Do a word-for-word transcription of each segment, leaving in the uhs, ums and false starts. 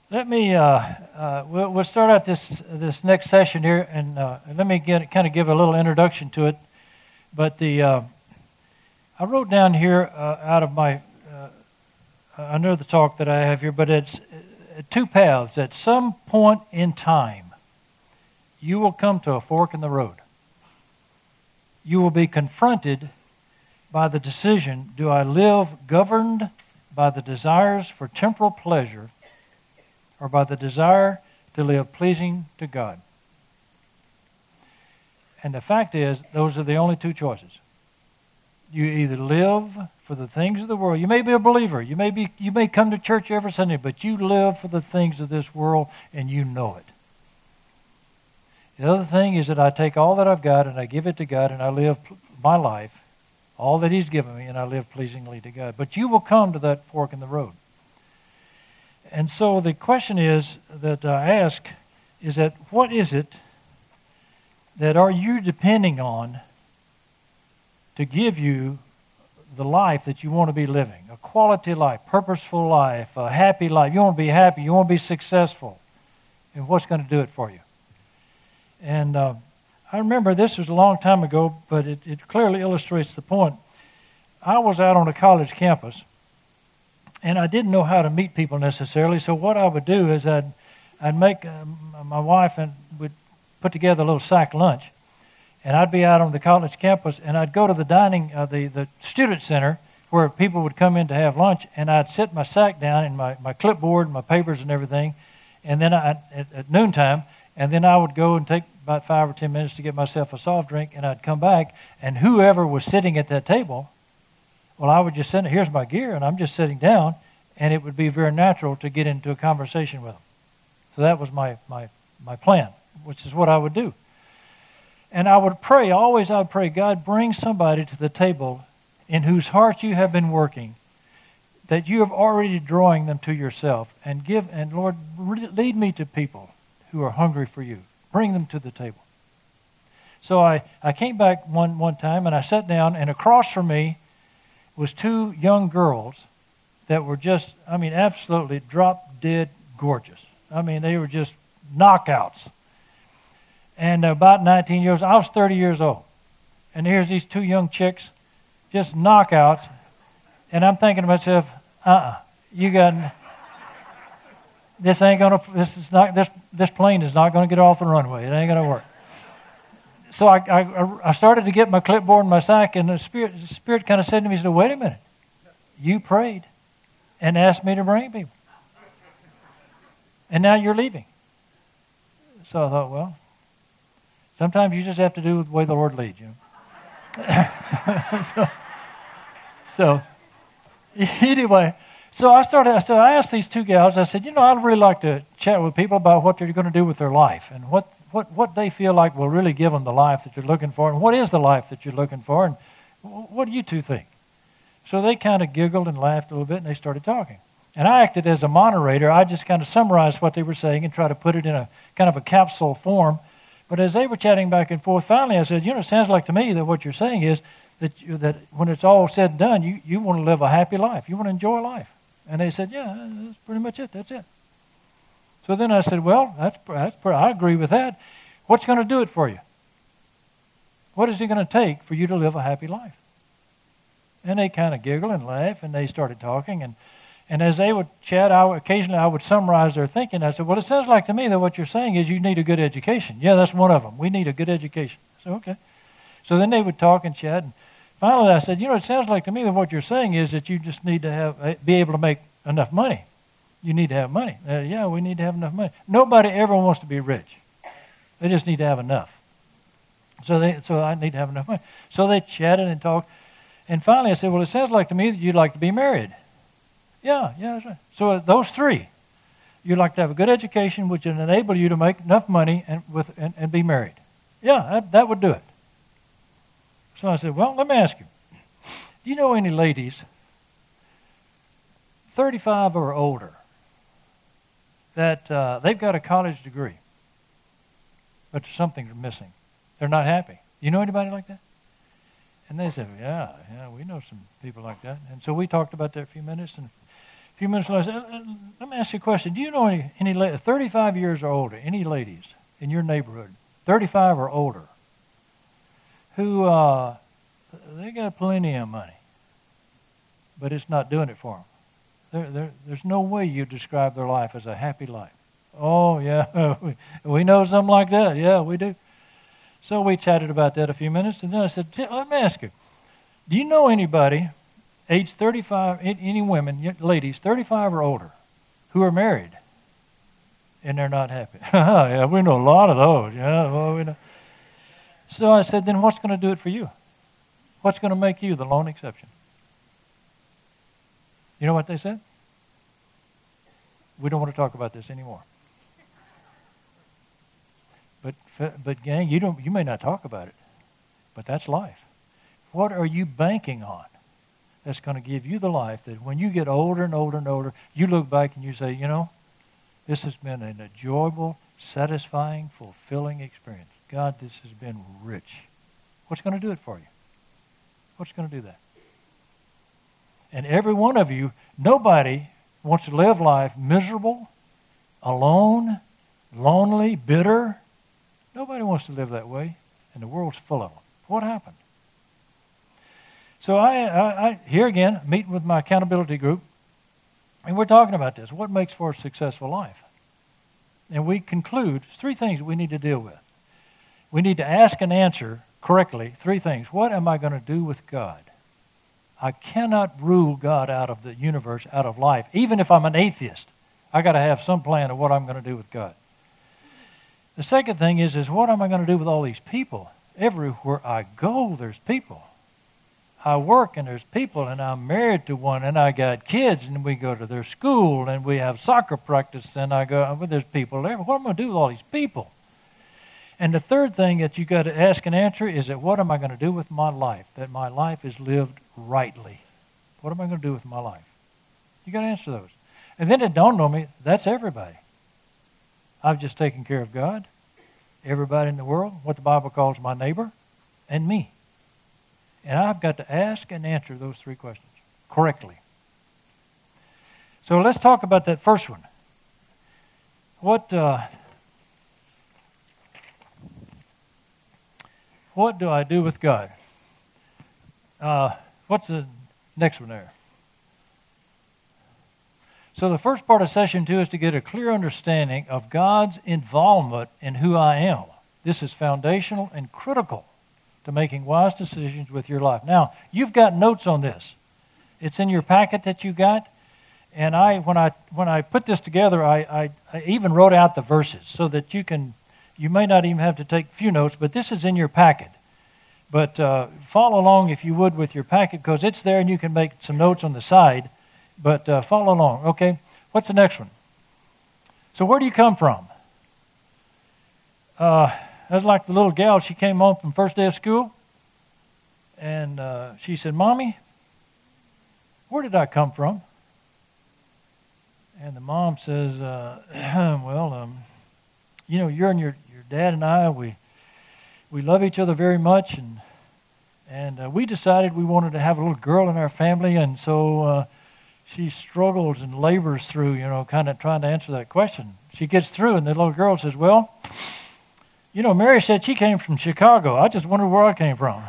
Let me, uh, uh, we'll, we'll start out this this next session here, and uh, let me get kind of give a little introduction to it. But the uh, I wrote down here uh, out of my, uh, under the talk that I have here, but it's uh, two paths. At some point in time, you will come to a fork in the road. You will be confronted by the decision, do I live governed by the desires for temporal pleasure or by the desire to live pleasing to God? And the fact is, those are the only two choices. You either live for the things of the world. You may be a believer. You may be, you may come to church every Sunday, but you live for the things of this world, and you know it. The other thing is that I take all that I've got, and I give it to God, and I live my life, all that He's given me, and I live pleasingly to God. But you will come to that fork in the road. And so the question is that I ask is that what is it that are you depending on to give you the life that you want to be living? A quality life, purposeful life, a happy life. You want to be happy. You want to be successful. And what's going to do it for you? And uh, I remember this was a long time ago, but it, it clearly illustrates the point. I was out on a college campus, and I didn't know how to meet people necessarily, so what I would do is I'd, I'd make, uh, my wife and would put together a little sack lunch, and I'd be out on the college campus, and I'd go to the dining, uh, the, the student center, where people would come in to have lunch, and I'd sit my sack down and my, my clipboard and my papers and everything, and then I, at, at noontime, and then I would go and take about five or ten minutes to get myself a soft drink, and I'd come back, and whoever was sitting at that table, well, I would just sit, here's my gear, and I'm just sitting down, and it would be very natural to get into a conversation with them. So that was my my my plan, which is what I would do. And I would pray, always I would pray, God, bring somebody to the table in whose heart you have been working, that you have already drawing them to yourself, and give, and Lord, lead me to people who are hungry for you. Bring them to the table. So I, I came back one, one time, and I sat down, and across from me was two young girls that were just, I mean, absolutely drop-dead gorgeous. I mean, they were just knockouts. And about nineteen years, I was thirty years old. And here's these two young chicks, just knockouts. And I'm thinking to myself, uh-uh, you got, this ain't gonna, this is not, this this plane is not gonna get off the runway. It ain't gonna work. So I, I, I started to get my clipboard and my sack, and the Spirit, the Spirit kind of said to me, he said, wait a minute, you prayed and asked me to bring people. And now you're leaving. So I thought, well, sometimes you just have to do the way the Lord leads you. so, so, so anyway, so I started, so I asked these two gals, I said, you know, I'd really like to chat with people about what they're going to do with their life and what, what, what they feel like will really give them the life that you're looking for, and what is the life that you're looking for, and what do you two think? So they kind of giggled and laughed a little bit, and they started talking. And I acted as a moderator. I just kind of summarized what they were saying and try to put it in a kind of a capsule form. But as they were chatting back and forth, finally I said, you know, it sounds like to me that what you're saying is that you, that when it's all said and done, you, you want to live a happy life. You want to enjoy life. And they said, yeah, that's pretty much it. That's it. So then I said, well, that's, that's I agree with that. What's going to do it for you? What is it going to take for you to live a happy life? And they kind of giggled and laughed, and they started talking. And, and as they would chat, I, occasionally I would summarize their thinking. I said, well, it sounds like to me that what you're saying is you need a good education. Yeah, that's one of them. We need a good education. So, okay. So then they would talk and chat. And finally I said, you know, it sounds like to me that what you're saying is that you just need to have be able to make enough money. You need to have money. Uh, yeah, we need to have enough money. Nobody ever wants to be rich. They just need to have enough. So they, so I need to have enough money. So they chatted and talked. And finally I said, well, it sounds like to me that you'd like to be married. Yeah, yeah, that's right. So those three, you'd like to have a good education, which would enable you to make enough money and with and, and be married. Yeah, that, that would do it. So I said, well, let me ask you, do you know any ladies, thirty-five or older, that uh, they've got a college degree, but something's missing? They're not happy. You know anybody like that? And they said, yeah, yeah, we know some people like that. And so we talked about that a few minutes, and few minutes later, let me ask you a question. Do you know any, any thirty-five years or older, any ladies in your neighborhood, thirty-five or older, who, uh, they got plenty of money, but it's not doing it for them? There, there, there's no way you describe their life as a happy life. Oh, yeah, we know something like that. Yeah, we do. So we chatted about that a few minutes, and then I said, let me ask you, do you know anybody age thirty-five, any women, ladies, thirty-five or older, who are married and they're not happy? Yeah, we know a lot of those. Yeah, well, we know. So I said, then what's going to do it for you? What's going to make you the lone exception? You know what they said? We don't want to talk about this anymore. But, but gang, you don't. You may not talk about it, but that's life. What are you banking on that's going to give you the life that when you get older and older and older, you look back and you say, you know, this has been an enjoyable, satisfying, fulfilling experience. God, this has been rich. What's going to do it for you? What's going to do that? And every one of you, nobody wants to live life miserable, alone, lonely, bitter. Nobody wants to live that way, and the world's full of them. What happened? So I, I, I here again, meeting with my accountability group, and we're talking about this. What makes for a successful life? And we conclude three things we need to deal with. We need to ask and answer correctly three things. What am I going to do with God? I cannot rule God out of the universe, out of life. Even if I'm an atheist, I got to have some plan of what I'm going to do with God. The second thing is, is what am I going to do with all these people? Everywhere I go, there's people. I work and there's people, and I'm married to one, and I got kids, and we go to their school, and we have soccer practice, and I go, well, there's people there. What am I going to do with all these people? And the third thing that you got to ask and answer is that what am I going to do with my life? That my life is lived rightly. What am I going to do with my life? You got to answer those. And then it dawned on me, that's everybody. I've just taken care of God, everybody in the world, what the Bible calls my neighbor, and me. And I've got to ask and answer those three questions correctly. So let's talk about that first one. What uh, what do I do with God? Uh, what's the next one there? So the first part of session two is to get a clear understanding of God's involvement in who I am. This is foundational and critical to making wise decisions with your life. Now, you've got notes on this. It's in your packet that you got. And I, when I when I put this together, I, I, I even wrote out the verses so that you can, you may not even have to take a few notes, but this is in your packet. But uh, follow along if you would with your packet, because it's there and you can make some notes on the side. But uh, follow along, okay? What's the next one? So where do you come from? Uh, that's like the little gal, she came home from first day of school, and uh, she said, Mommy, where did I come from? And the mom says, uh, well, um, you know, you're and your, your dad and I, we we love each other very much, and and uh, we decided we wanted to have a little girl in our family, and so uh, she struggles and labors through, you know, kind of trying to answer that question. She gets through, and the little girl says, well, you know, Mary said she came from Chicago. I just wondered where I came from.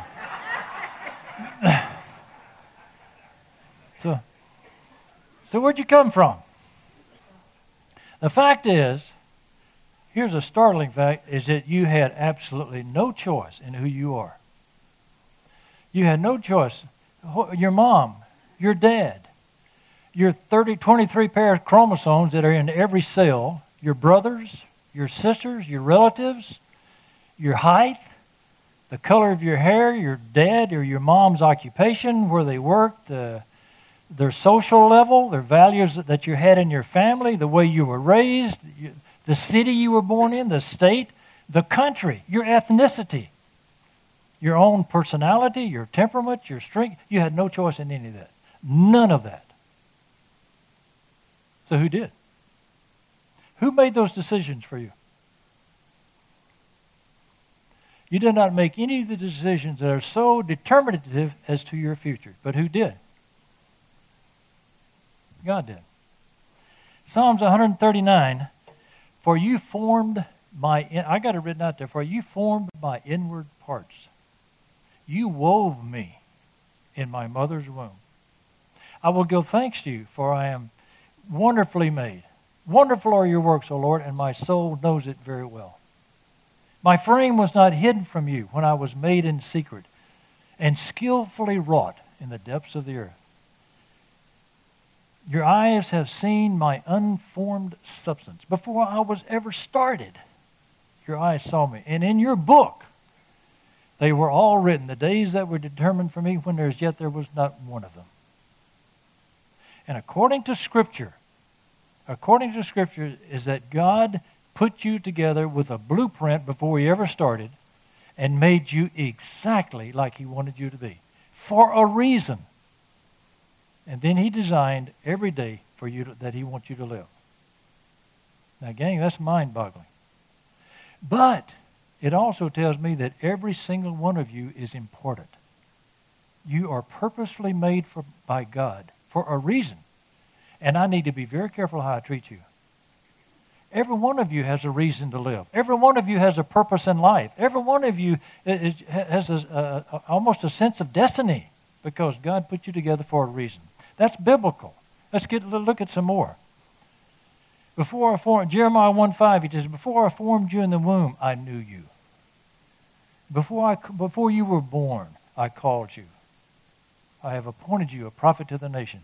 so, so where'd you come from? The fact is, here's a startling fact, is that you had absolutely no choice in who you are. You had no choice. Your mom, your dad, your thirty, twenty-three pair of chromosomes that are in every cell, your brothers, your sisters, your relatives, your height, the color of your hair, your dad or your mom's occupation, where they worked, the, their social level, their values that you had in your family, the way you were raised, the city you were born in, the state, the country, your ethnicity, your own personality, your temperament, your strength. You had no choice in any of that. None of that. So who did? Who made those decisions for you? You did not make any of the decisions that are so determinative as to your future. But who did? God did. Psalms one thirty-nine, for you formed my, in, I got it written out there, for you formed my inward parts. You wove me in my mother's womb. I will give thanks to you, for I am wonderfully made. Wonderful are your works, O Lord, and my soul knows it very well. My frame was not hidden from you when I was made in secret and skillfully wrought in the depths of the earth. Your eyes have seen my unformed substance. Before I was ever started, your eyes saw me. And in your book, they were all written, the days that were determined for me, when there as yet there was not one of them. And according to Scripture, according to Scripture, is that God put you together with a blueprint before He ever started and made you exactly like He wanted you to be, for a reason. And then He designed every day for you to, that He wants you to live. Now, gang, that's mind-boggling. But it also tells me that every single one of you is important. You are purposefully made for, by God for a reason. And I need to be very careful how I treat you. Every one of you has a reason to live. Every one of you has a purpose in life. Every one of you is, has a, a, almost a sense of destiny because God put you together for a reason. That's biblical. Let's get look at some more. Before I formed, Jeremiah one five, he says, before I formed you in the womb, I knew you. Before, I, before you were born, I called you. I have appointed you a prophet to the nation.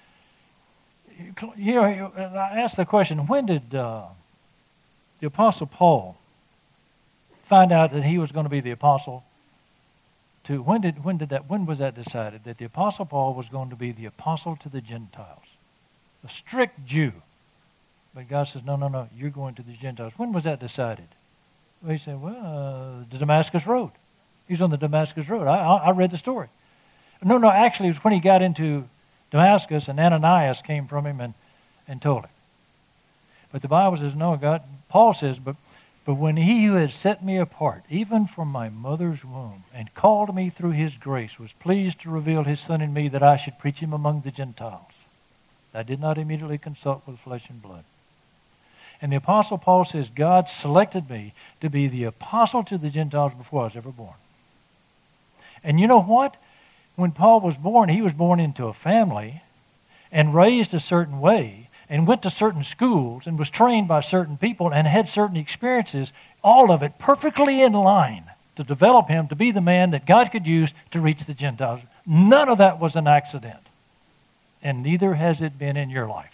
You know, I asked the question, when did uh, the Apostle Paul find out that he was going to be the apostle to, when did, when did that, when was that decided? That the Apostle Paul was going to be the apostle to the Gentiles. A strict Jew. But God says, no, no, no, you're going to the Gentiles. When was that decided? Well, he said, well, uh, the Damascus Road. He was on the Damascus Road. I, I, I read the story. No, no, actually, it was when he got into Damascus and Ananias came from him and, and told him. But the Bible says, no, God, Paul says, but, but when he who had set me apart, even from my mother's womb, and called me through his grace, was pleased to reveal his Son in me that I should preach him among the Gentiles. I did not immediately consult with flesh and blood. And the Apostle Paul says, God selected me to be the apostle to the Gentiles before I was ever born. And you know what? When Paul was born, he was born into a family and raised a certain way and went to certain schools and was trained by certain people and had certain experiences, all of it perfectly in line to develop him to be the man that God could use to reach the Gentiles. None of that was an accident, and neither has it been in your life.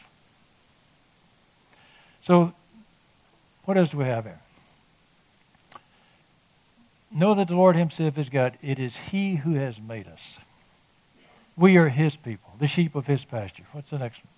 So, what else do we have here? Know that the Lord Himself is God. It is He who has made us. We are His people, the sheep of His pasture. What's the next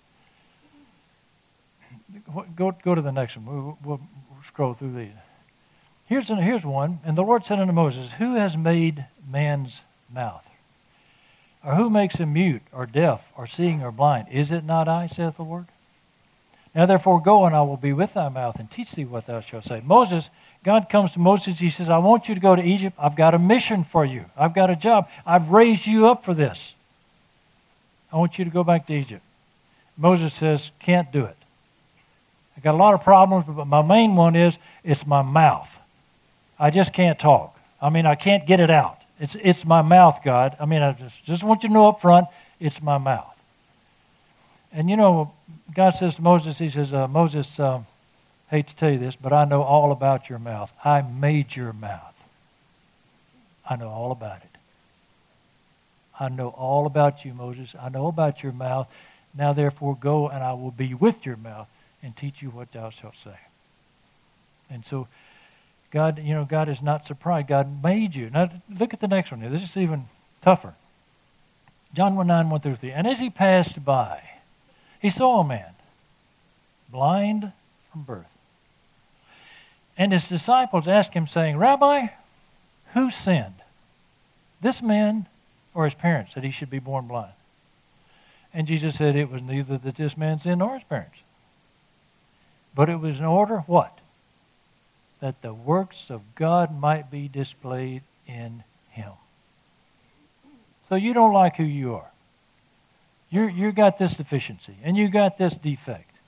one? Go, go to the next one. We'll, we'll scroll through these. Here's, here's one. And the Lord said unto Moses, who has made man's mouth? Or who makes him mute, or deaf, or seeing, or blind? Is it not I, saith the Lord? Now therefore go, and I will be with thy mouth, and teach thee what thou shalt say. Moses, God comes to Moses, He says, I want you to go to Egypt. I've got a mission for you. I've got a job. I've raised you up for this. I want you to go back to Egypt. Moses says, can't do it. I got a lot of problems, but my main one is, it's my mouth. I just can't talk. I mean, I can't get it out. It's it's my mouth, God. I mean, I just, just want you to know up front, it's my mouth. And you know, God says to Moses, He says, uh, Moses, uh, hate to tell you this, but I know all about your mouth. I made your mouth. I know all about it. I know all about you, Moses. I know about your mouth. Now therefore go, and I will be with your mouth and teach you what thou shalt say. And so, God, you know, God is not surprised. God made you. Now look at the next one here. This is even tougher. John one nine, one through three. And as He passed by, He saw a man, blind from birth. And His disciples asked Him, saying, Rabbi, who sinned, this man or his parents, that he should be born blind? And Jesus said, it was neither that this man sinned nor his parents. But it was in order, what? That the works of God might be displayed in him. So you don't like who you are. You're, you got this deficiency, and you got this defect.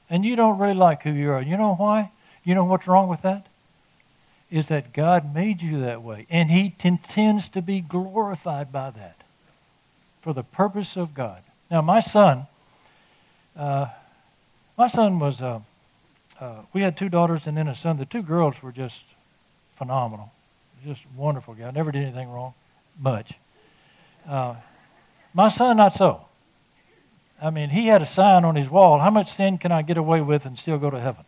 And you don't really like who you are. You know why? You know what's wrong with that? Is that God made you that way. And He intends to be glorified by that for the purpose of God. Now, my son, uh, my son was, uh, uh, we had two daughters and then a son. The two girls were just phenomenal. Just wonderful guy. Never did anything wrong, much. Uh, my son, not so. I mean, he had a sign on his wall, how much sin can I get away with and still go to heaven?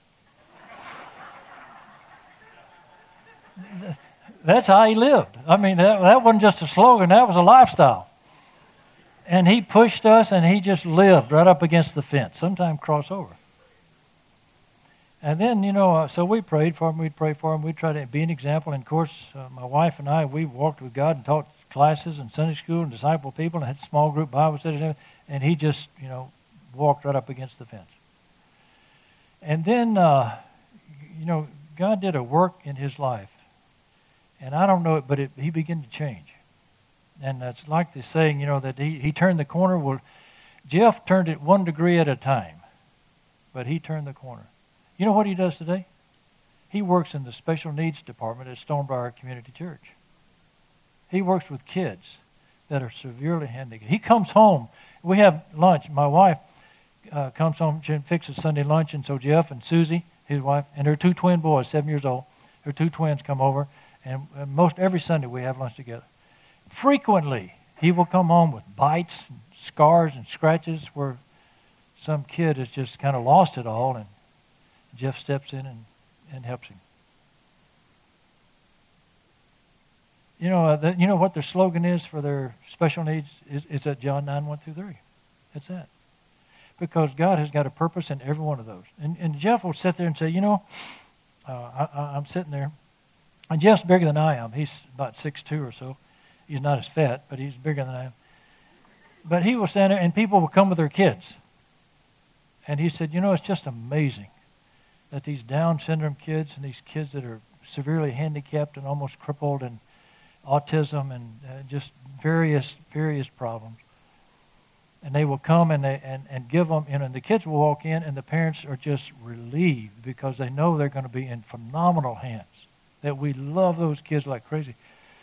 That's how he lived. I mean, that, that wasn't just a slogan, that was a lifestyle. And he pushed us, and he just lived right up against the fence, sometimes cross over. And then, you know, uh, so we prayed for him, we'd pray for him, we'd try to be an example. And, of course, uh, my wife and I, we walked with God and taught classes and Sunday school and discipled people and had small group Bible studies, and he just, you know, walked right up against the fence. And then, uh, you know, God did a work in his life. And I don't know it, but it, he began to change. And that's like the saying, you know, that he, he turned the corner. Well, Jeff turned it one degree at a time, but he turned the corner. You know what he does today? He works in the special needs department at Stonebriar Community Church. He works with kids that are severely handicapped. He comes home. We have lunch. My wife uh, comes home and fixes Sunday lunch, and so Jeff and Susie, his wife, and her two twin boys, seven years old, her two twins come over, and most every Sunday we have lunch together. Frequently, he will come home with bites, and scars, and scratches where some kid has just kind of lost it all, and Jeff steps in and, and helps him. You know, uh, the, you know what their slogan is for their special needs? Is, is that John nine, one through three. That's that. Because God has got a purpose in every one of those. And, and Jeff will sit there and say, you know, uh, I, I'm sitting there, and Jeff's bigger than I am. He's about six two or so. He's not as fat, but he's bigger than I am. But he will stand there, and people will come with their kids. And he said, you know, it's just amazing that these Down syndrome kids and these kids that are severely handicapped and almost crippled and autism and uh, just various various problems. And they will come and they, and, and give them, you know, and the kids will walk in, and the parents are just relieved because they know they're going to be in phenomenal hands, that we love those kids like crazy.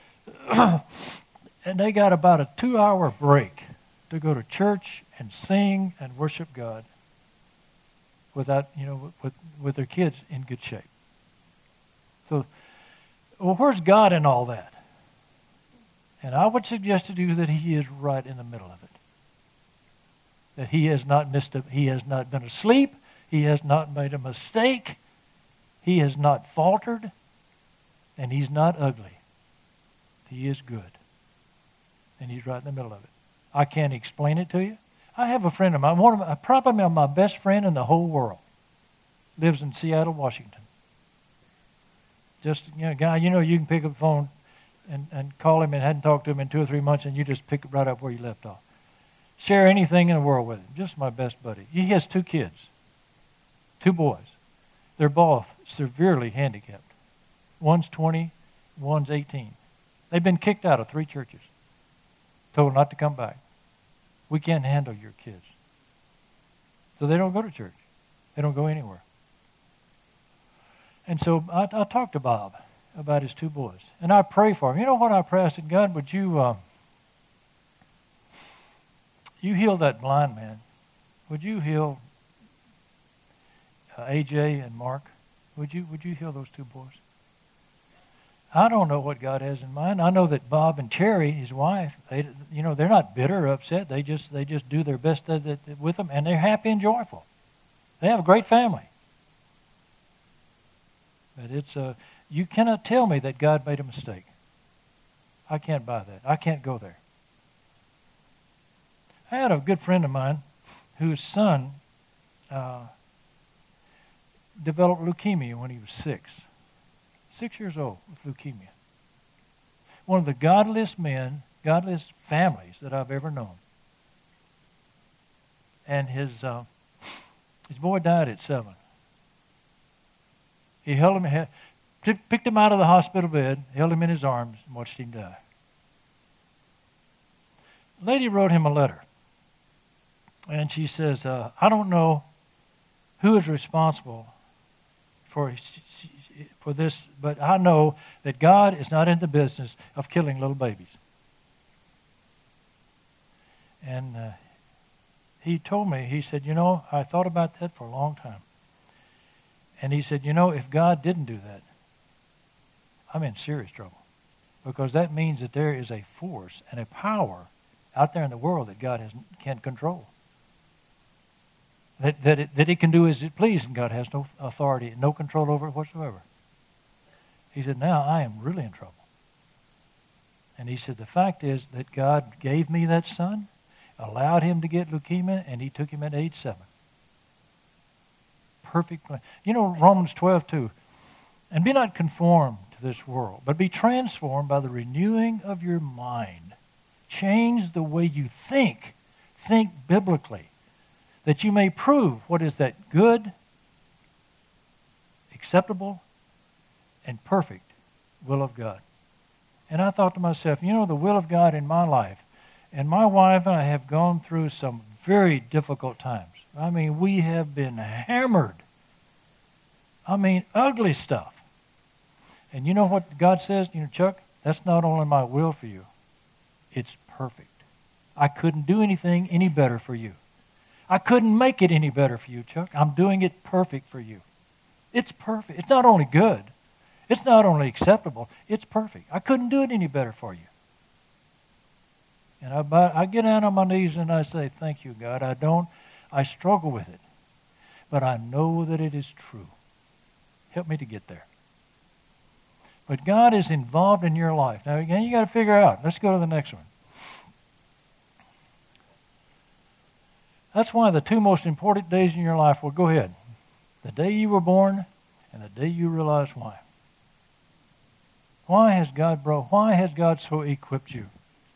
And they got about a two-hour break to go to church and sing and worship God without, you know, with, with their kids in good shape. So, well, where's God in all that? And I would suggest to you that He is right in the middle of it. That He has not missed a, He has not been asleep. He has not made a mistake. He has not faltered. And He's not ugly. He is good. And He's right in the middle of it. I can't explain it to you. I have a friend of mine, one of my, probably my best friend in the whole world, lives in Seattle, Washington. Just, you know, a guy, you know, you can pick up the phone and, and call him and hadn't talked to him in two or three months, and you just pick it right up where you left off. Share anything in the world with him. Just my best buddy. He has two kids, two boys. They're both severely handicapped. One's twenty, one's eighteen. They've been kicked out of three churches, told not to come back. We can't handle your kids. So they don't go to church. They don't go anywhere. And so I, I talked to Bob about his two boys. And I pray for him. You know what I pray? I said, God, would you, uh, you heal that blind man? Would you heal uh, A J and Mark? Would you, would you heal those two boys? I don't know what God has in mind. I know that Bob and Cherry, his wife, they, you know, they're not bitter or upset. They just, they just do their best with them, and they're happy and joyful. They have a great family. But it's a, you cannot tell me that God made a mistake. I can't buy that. I can't go there. I had a good friend of mine whose son uh, developed leukemia when he was six. Six years old with leukemia. One of the godliest men, godliest families that I've ever known. And his uh, his boy died at seven. He held him, picked him out of the hospital bed, held him in his arms, and watched him die. The lady wrote him a letter. And she says, uh, I don't know who is responsible for, for this? But I know that God is not in the business of killing little babies. And uh, he told me, he said, you know, I thought about that for a long time. And he said, you know, if God didn't do that, I'm in serious trouble. Because that means that there is a force and a power out there in the world that God has, can't control. That, that, it, that it can do as it pleases, and God has no authority, no control over it whatsoever. He said, now I am really in trouble. And he said, the fact is that God gave me that son, allowed him to get leukemia, and he took him at age seven. Perfect plan. You know, Romans twelve two, and be not conformed to this world, but be transformed by the renewing of your mind. Change the way you think. Think biblically, that you may prove what is that good, acceptable, and perfect will of God. And I thought to myself, you know, the will of God in my life, and my wife and I have gone through some very difficult times. I mean, we have been hammered. I mean, ugly stuff. And you know what God says? You know, Chuck, that's not only my will for you, it's perfect. I couldn't do anything any better for you. I couldn't make it any better for you, Chuck. I'm doing it perfect for you. It's perfect. It's not only good. It's not only acceptable. It's perfect. I couldn't do it any better for you. And I, I get down on my knees and I say, thank you, God. I don't, I struggle with it. But I know that it is true. Help me to get there. But God is involved in your life. Now, again, you got to figure out. Let's go to the next one. That's one of the two most important days in your life. Well, go ahead. The day you were born and the day you realize why. Why has God brought, why has God so equipped you?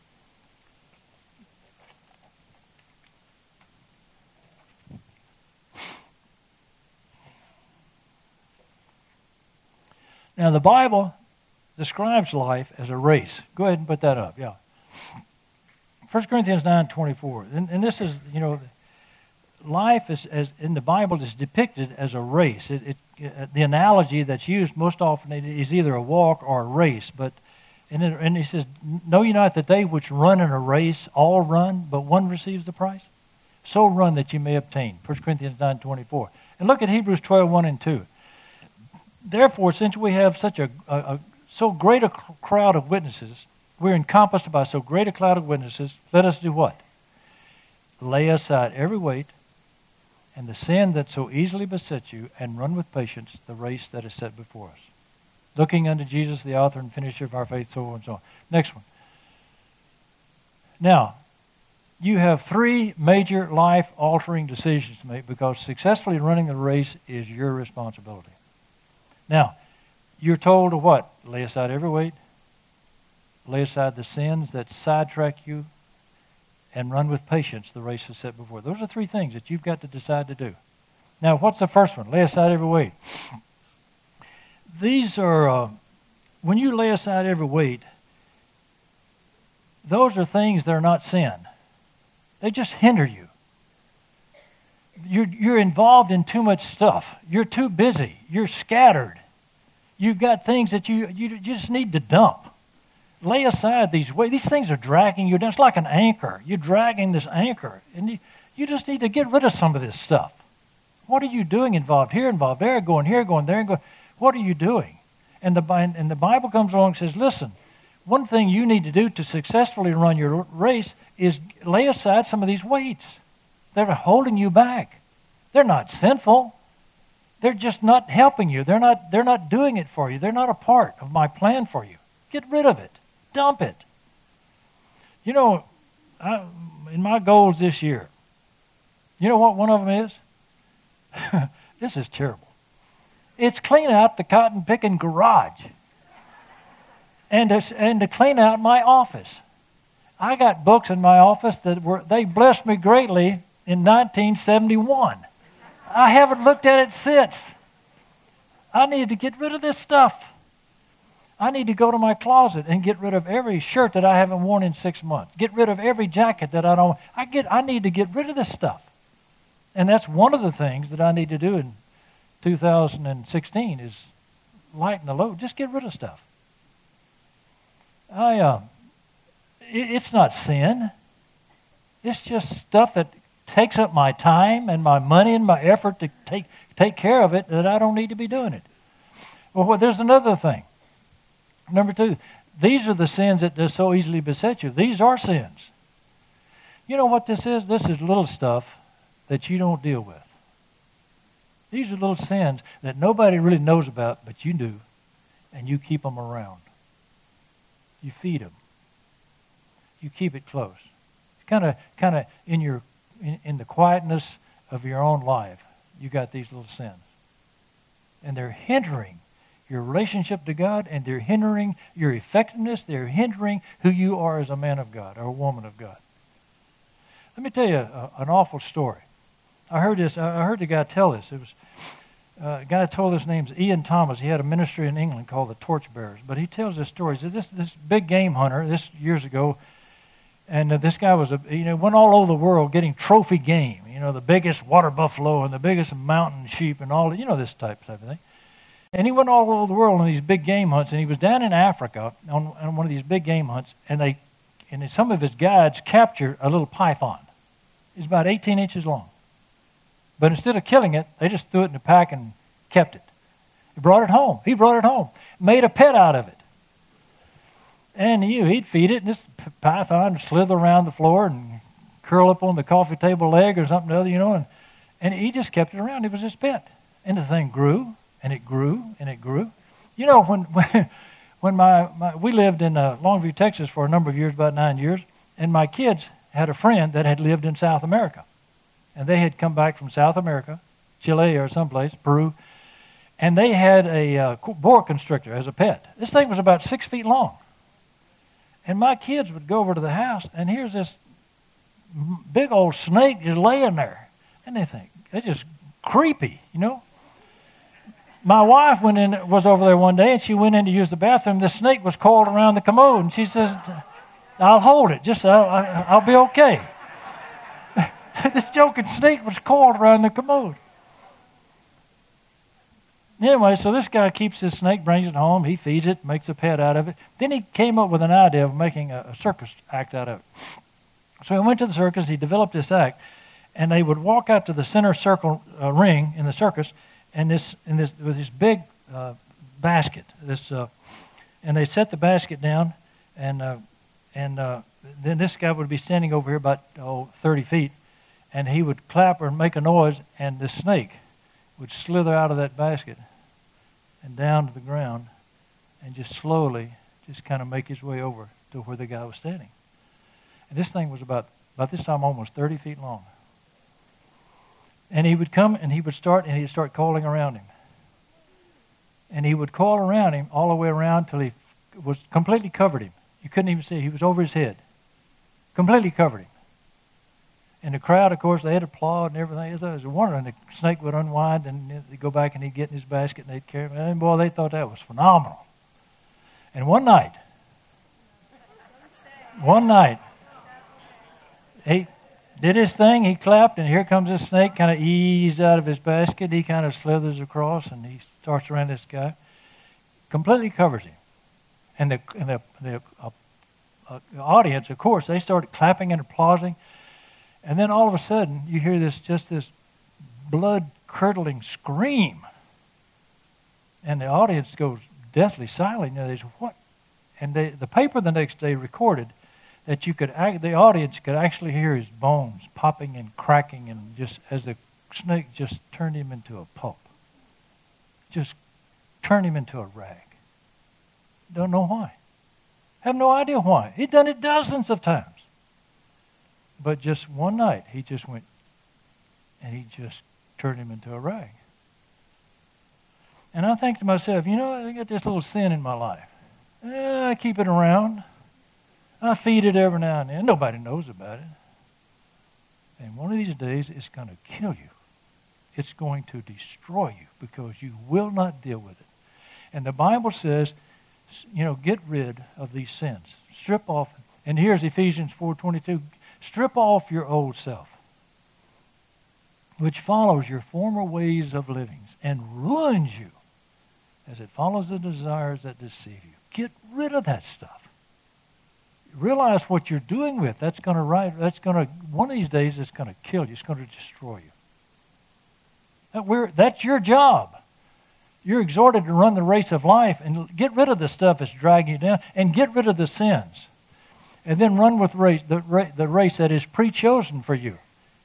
Now, the Bible describes life as a race. Go ahead and put that up, yeah. First Corinthians nine twenty-four. And, and this is, you know, life is, as in the Bible is depicted as a race. It, it, uh, the analogy that's used most often is either a walk or a race. But and, it, and he says, know ye not that they which run in a race all run, but one receives the prize? So run that you may obtain. First Corinthians nine twenty-four. And look at Hebrews twelve one and two. Therefore, since we have such a, a, a so great a crowd of witnesses, we're encompassed by so great a cloud of witnesses, let us do what? Lay aside every weight and the sin that so easily besets you, and run with patience the race that is set before us. Looking unto Jesus, the author and finisher of our faith, so on and so on. Next one. Now, you have three major life-altering decisions to make because successfully running the race is your responsibility. Now, you're told to what? Lay aside every weight, lay aside the sins that sidetrack you, and run with patience the race is set before. Those are three things that you've got to decide to do. Now, what's the first one? Lay aside every weight. These are, uh, when you lay aside every weight, those are things that are not sin. They just hinder you. You're, you're involved in too much stuff. You're too busy. You're scattered. You've got things that you, you just need to dump. Lay aside these weights. These things are dragging you down. It's like an anchor. You're dragging this anchor. And you, you just need to get rid of some of this stuff. What are you doing involved here, involved there, going here, going there, and going? What are you doing? And the, and the Bible comes along and says, listen, one thing you need to do to successfully run your race is lay aside some of these weights. They're holding you back. They're not sinful. They're just not helping you. They're not, they're not doing it for you. They're not a part of my plan for you. Get rid of it. Dump it. You know, I, in my goals this year, you know what one of them is? This is terrible. It's clean out the cotton picking garage and to, and to clean out my office. I got books in my office that were, they blessed me greatly in nineteen seventy-one. I haven't looked at it since. I need to get rid of this stuff. I need to go to my closet and get rid of every shirt that I haven't worn in six months. Get rid of every jacket that I don't. I get. I need to get rid of this stuff. And that's one of the things that I need to do in two thousand sixteen is lighten the load. Just get rid of stuff. I, uh, it, it's not sin. It's just stuff that takes up my time and my money and my effort to take take care of it that I don't need to be doing it. Well, there's another thing. Number two, these are the sins that just so easily beset you. These are sins. You know what this is? This is little stuff that you don't deal with. These are little sins that nobody really knows about, but you do, and you keep them around. You feed them. You keep it close. Kind of, kind of in your, in, in the quietness of your own life, you got these little sins, and they're hindering your relationship to God, and they're hindering your effectiveness. They're hindering who you are as a man of God or a woman of God. Let me tell you a, an awful story. I heard this. I heard the guy tell this. It was uh, a guy told his name's Ian Thomas. He had a ministry in England called the Torchbearers. But he tells this story. He said this this big game hunter this years ago, and uh, this guy was a you know went all over the world getting trophy game. You know the biggest water buffalo and the biggest mountain sheep and all you know this type type of thing. And he went all over the world on these big game hunts. And he was down in Africa on, on one of these big game hunts, and they and some of his guides captured a little python. It's about eighteen inches long. But instead of killing it, they just threw it in a pack and kept it. He brought it home. He brought it home. Made a pet out of it. And you, he'd feed it, and this python would slither around the floor and curl up on the coffee table leg or something or other, you know, and, and he just kept it around. It was his pet. And the thing grew, and it grew, and it grew. You know, when when, when my, my, we lived in uh, Longview, Texas for a number of years, about nine years, and my kids had a friend that had lived in South America. And they had come back from South America, Chile or someplace, Peru, and they had a uh, boa constrictor as a pet. This thing was about six feet long. And my kids would go over to the house, and here's this big old snake just laying there. And they think, it's just creepy, you know. My wife went in, was over there one day, and she went in to use the bathroom. The snake was coiled around the commode, and she says, I'll hold it, just I'll, I'll be okay. This joking snake was coiled around the commode. Anyway, so this guy keeps this snake, brings it home, he feeds it, makes a pet out of it. Then he came up with an idea of making a, a circus act out of it. So he went to the circus, he developed this act, and they would walk out to the center circle uh, ring in the circus, and this, and this with this big uh, basket, this, uh, and they set the basket down, and uh, and uh, then this guy would be standing over here about oh, thirty feet, and he would clap or make a noise, and the snake would slither out of that basket and down to the ground and just slowly just kind of make his way over to where the guy was standing. And this thing was about, about this time almost thirty feet long. And he would come and he would start and he'd start calling around him. And he would call around him all the way around till he was completely covered him. You couldn't even see. He was over his head. Completely covered him. And the crowd, of course, they'd applaud and everything. It was wondering. The snake would unwind and they'd go back and he'd get in his basket and they'd carry him. And boy, they thought that was phenomenal. And one night, one night, he did his thing. He clapped, and here comes this snake, kind of eased out of his basket. He kind of slithers across, and he starts around this guy, completely covers him. And the and the, the uh, uh, audience, of course, they started clapping and applauding. And then all of a sudden, you hear this just this blood-curdling scream. And the audience goes deathly silent. You know, they say, what? And they, the paper the next day recorded that you could, the audience could actually hear his bones popping and cracking, and just as the snake just turned him into a pulp. Just turned him into a rag. Don't know why. Have no idea why. He'd done it dozens of times. But just one night, he just went, and he just turned him into a rag. And I think to myself, you know, I got this little sin in my life. Eh, I keep it around. I feed it every now and then. Nobody knows about it. And one of these days, it's going to kill you. It's going to destroy you because you will not deal with it. And the Bible says, you know, get rid of these sins. Strip off. And here's Ephesians four twenty-two. Strip off your old self. which follows your former ways of living and ruins you as it follows the desires that deceive you. Get rid of that stuff. Realize what you're doing with. That's going to right. That's going to one of these days. It's going to kill you. It's going to destroy you. That we're, that's your job. You're exhorted to run the race of life and get rid of the stuff that's dragging you down, and get rid of the sins, and then run with race, the, the race that is pre-chosen for you.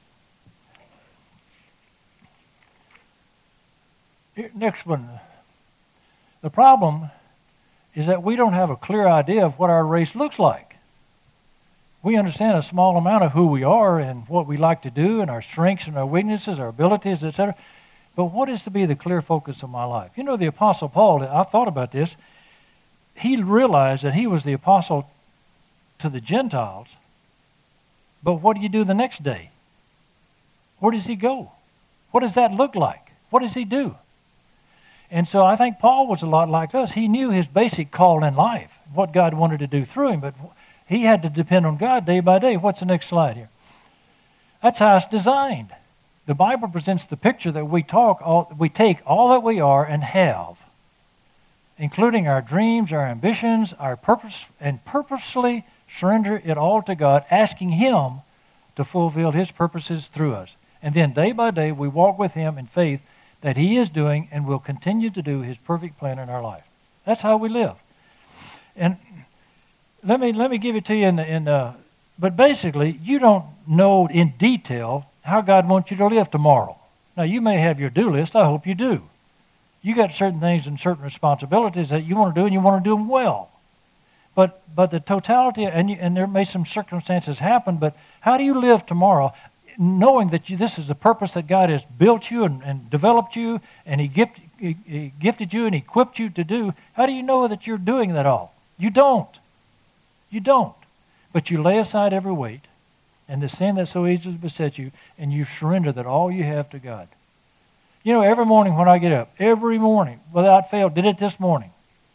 Here, next one. The problem is that we don't have a clear idea of what our race looks like. We understand a small amount of who we are and what we like to do and our strengths and our weaknesses, our abilities, et cetera. But what is to be the clear focus of my life? You know, the Apostle Paul, I thought about this. He realized that he was the apostle to the Gentiles. But what do you do the next day? Where does he go? What does that look like? What does he do? And so I think Paul was a lot like us. He knew his basic call in life, what God wanted to do through him, but he had to depend on God day by day. What's the next slide here? That's how it's designed. The Bible presents the picture that we talk, all, we take all that we are and have, including our dreams, our ambitions, our purpose, and purposely surrender it all to God, asking Him to fulfill His purposes through us. And then day by day we walk with Him in faith that He is doing and will continue to do His perfect plan in our life. That's how we live. And let me let me give it to you in the, in the, but basically you don't know in detail how God wants you to live tomorrow. Now you may have your do list. I hope you do. You got certain things and certain responsibilities that you want to do, and you want to do them well. But but the totality, and you, and there may some circumstances happen, but how do you live tomorrow, knowing that you, this is the purpose that God has built you and, and developed you, and he, gift, he, he gifted you and equipped you to do? How do you know that you're doing that all? You don't. You don't. But you lay aside every weight and the sin that so easily besets you, and you surrender that all you have to God. You know, every morning when I get up, every morning, without fail, did it this morning.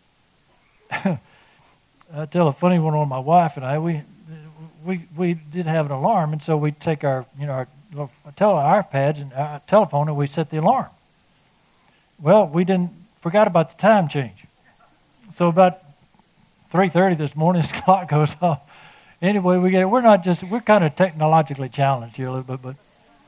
I tell a funny one on my wife and I, we we we did have an alarm, and so we take our, you know, our little tele, our iPads and our telephone, and we set the alarm. Well, we didn't, forgot about the time change. So about three thirty this morning, this clock goes off. Anyway, we get, we're not just, we're kind of technologically challenged here a little bit, but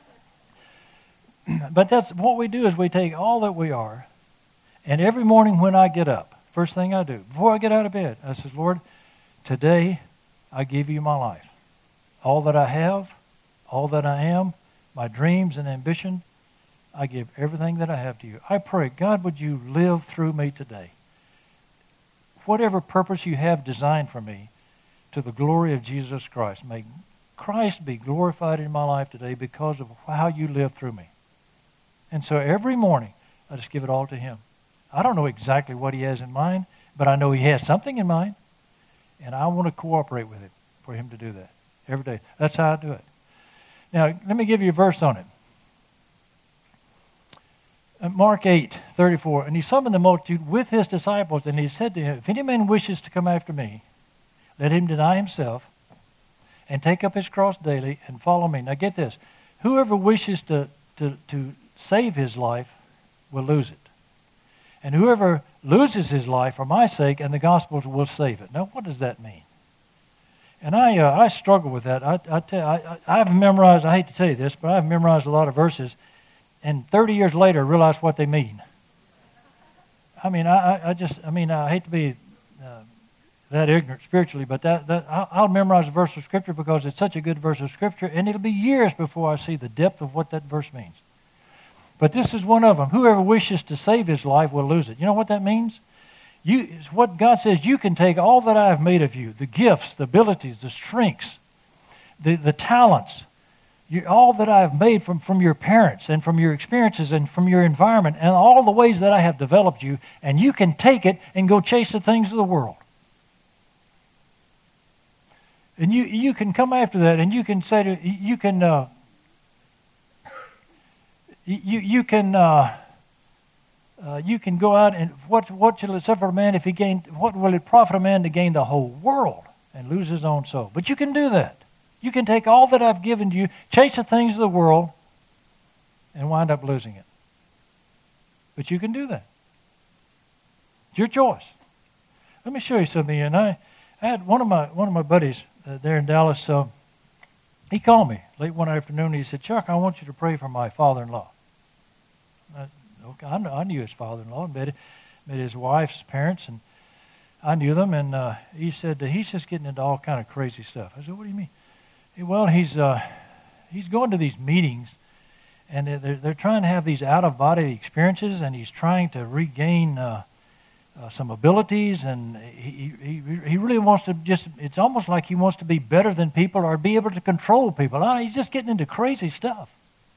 but that's what we do is we take all that we are, and every morning when I get up, first thing I do, before I get out of bed, I says, Lord, today I give you my life. All that I have, all that I am, my dreams and ambition, I give everything that I have to you. I pray, God, would you live through me today? Whatever purpose you have designed for me, to the glory of Jesus Christ. May Christ be glorified in my life today because of how you live through me. And so every morning, I just give it all to Him. I don't know exactly what He has in mind, but I know He has something in mind, and I want to cooperate with it for Him to do that every day. That's how I do it. Now, let me give you a verse on it. Mark eight thirty-four, and He summoned the multitude with His disciples, and He said to him, if any man wishes to come after me, let him deny himself and take up his cross daily and follow me. Now get this. Whoever wishes to, to, to save his life will lose it. And whoever loses his life for my sake and the gospel will save it. Now what does that mean? And I uh, I struggle with that. I, I tell, I, I've memorized, I hate to tell you this, but I've memorized a lot of verses, and thirty years later I realize what they mean. I mean, I, I just, I mean, I hate to be Uh, that ignorant spiritually, but that, that I'll, I'll memorize a verse of Scripture because it's such a good verse of Scripture, and it'll be years before I see the depth of what that verse means. But this is one of them. Whoever wishes to save his life will lose it. You know what that means? You, it's what God says, you can take all that I have made of you, the gifts, the abilities, the strengths, the, the talents, you, all that I have made from, from your parents and from your experiences and from your environment and all the ways that I have developed you, and you can take it and go chase the things of the world. And you, you can come after that, and you can say to you can uh, you you can uh, uh, you can go out and what what shall it suffer a man if he gain what will it profit a man to gain the whole world and lose his own soul? But you can do that. You can take all that I've given to you, chase the things of the world, and wind up losing it. But you can do that. It's your choice. Let me show you something. And I, I had one of my one of my buddies uh, there in Dallas. So uh, he called me late one afternoon. He said, "Chuck, I want you to pray for my father-in-law." I, okay, I, knew, I knew his father-in-law, met, met his wife's parents, and I knew them. And uh, he said he's just getting into all kind of crazy stuff. I said, "What do you mean?" He, well, he's uh, he's going to these meetings. And they're, they're trying to have these out-of-body experiences, and he's trying to regain uh, uh, some abilities, and he, he he really wants to just, it's almost like he wants to be better than people or be able to control people. I, he's just getting into crazy stuff.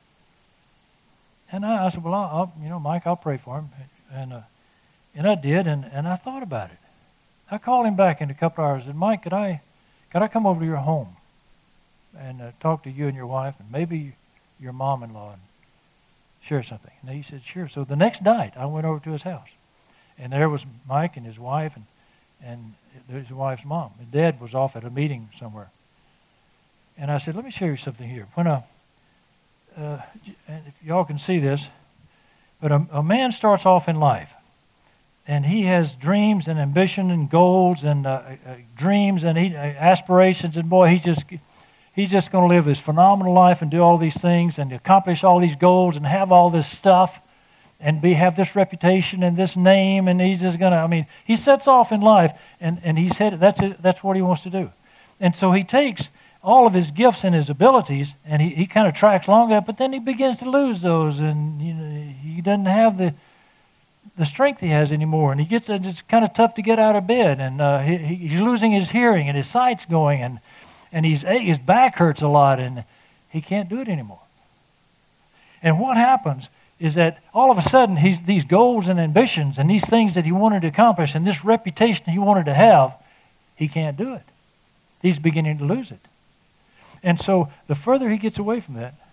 And I, I said, well, I'll, I'll, you know, Mike, I'll pray for him. And uh, and I did, and, and I thought about it. I called him back in a couple hours and said, Mike, could I, could I come over to your home and uh, talk to you and your wife and maybe your mom-in-law and share something? And he said, sure. So the next night, I went over to his house. And there was Mike and his wife and, and his wife's mom. And Dad was off at a meeting somewhere. And I said, let me show you something here. When a, uh, and if y'all can see this, but a, a man starts off in life, and he has dreams and ambition and goals and uh, uh, dreams and he, uh, aspirations, and boy, he's just... He's just going to live this phenomenal life and do all these things and accomplish all these goals and have all this stuff and be have this reputation and this name, and he's just going to, I mean, he sets off in life, and, and he's headed, that's it, that's what he wants to do. And so he takes all of his gifts and his abilities, and he, he kind of tracks along that, but then he begins to lose those, and you know, he doesn't have the the strength he has anymore, and he gets, it's kind of tough to get out of bed, and uh, he, he's losing his hearing, and his sight's going, and And he's, his back hurts a lot, and he can't do it anymore. And what happens is that all of a sudden, he's, these goals and ambitions and these things that he wanted to accomplish and this reputation he wanted to have, he can't do it. He's beginning to lose it. And so the further he gets away from that,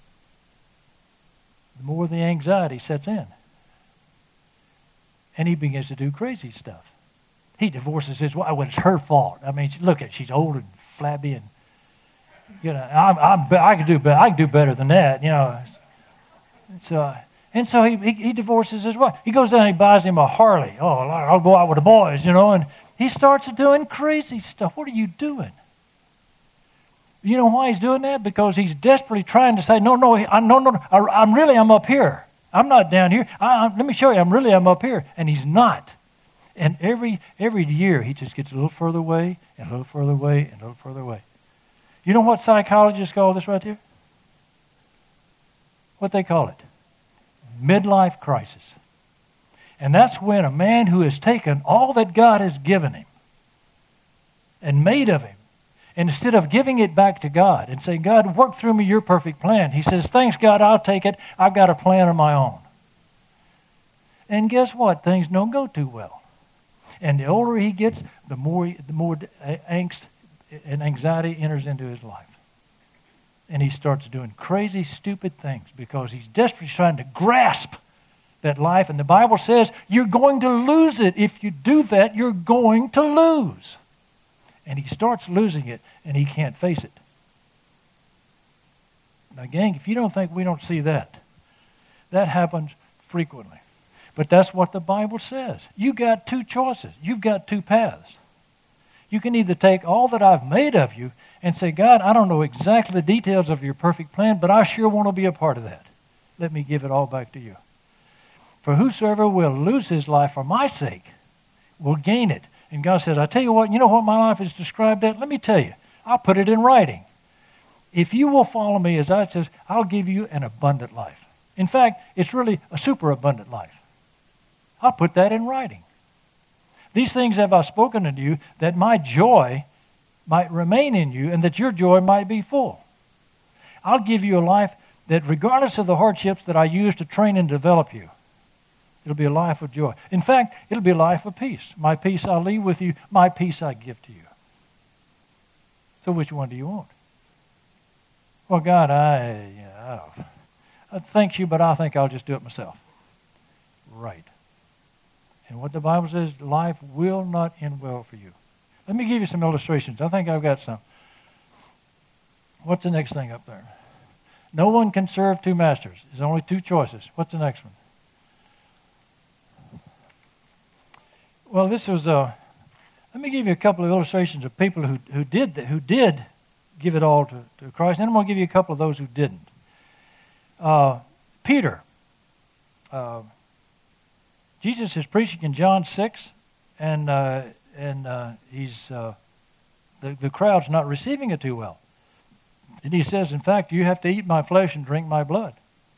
the more the anxiety sets in. And he begins to do crazy stuff. He divorces his wife. Well, it's her fault. I mean, look at, she's old and flabby, and you know, I'm, I'm, I can do better. I can do better than that, you know. So, and so he, he he divorces his wife. He goes down and he buys him a Harley. Oh, I'll go out with the boys, you know. And he starts doing crazy stuff. What are you doing? You know why he's doing that? Because he's desperately trying to say, no, no, I, no, no, I, I'm really, I'm up here. I'm not down here. I, I, let me show you, I'm really, I'm up here, and he's not. And every every year, he just gets a little further away, and a little further away, and a little further away. You know what psychologists call this right here? What they call it? Midlife crisis. And that's when a man who has taken all that God has given him and made of him, and instead of giving it back to God and saying, God, work through me your perfect plan, he says, thanks, God, I'll take it. I've got a plan of my own. And guess what? Things don't go too well. And the older he gets, the more the more angst and anxiety enters into his life. And he starts doing crazy, stupid things because he's desperately trying to grasp that life. And the Bible says you're going to lose it. If you do that, you're going to lose. And he starts losing it, and he can't face it. Now, gang, if you don't think we don't see that, that happens frequently. But that's what the Bible says. You got two choices. You've got two paths. You can either take all that I've made of you and say, God, I don't know exactly the details of your perfect plan, but I sure want to be a part of that. Let me give it all back to you. For whosoever will lose his life for my sake will gain it. And God says, I tell you what, you know what my life is described as? Let me tell you. I'll put it in writing. If you will follow me, as I says, I'll give you an abundant life. In fact, it's really a super abundant life. I'll put that in writing. These things have I spoken unto you, that my joy might remain in you, and that your joy might be full. I'll give you a life that, regardless of the hardships that I use to train and develop you, it'll be a life of joy. In fact, it'll be a life of peace. My peace I leave with you, my peace I give to you. So which one do you want? Well, God, I, you know, I, don't, I thank you, but I think I'll just do it myself. Right. And what the Bible says, life will not end well for you. Let me give you some illustrations. I think I've got some. What's the next thing up there? No one can serve two masters. There's only two choices. What's the next one? Well, this was, uh, let me give you a couple of illustrations of people who, who did that, who did give it all to, to Christ. And I'm going to give you a couple of those who didn't. Uh, Peter. Uh, Jesus is preaching in John six, and uh, and uh, he's uh, the, the crowd's not receiving it too well. And he says, in fact, you have to eat my flesh and drink my blood.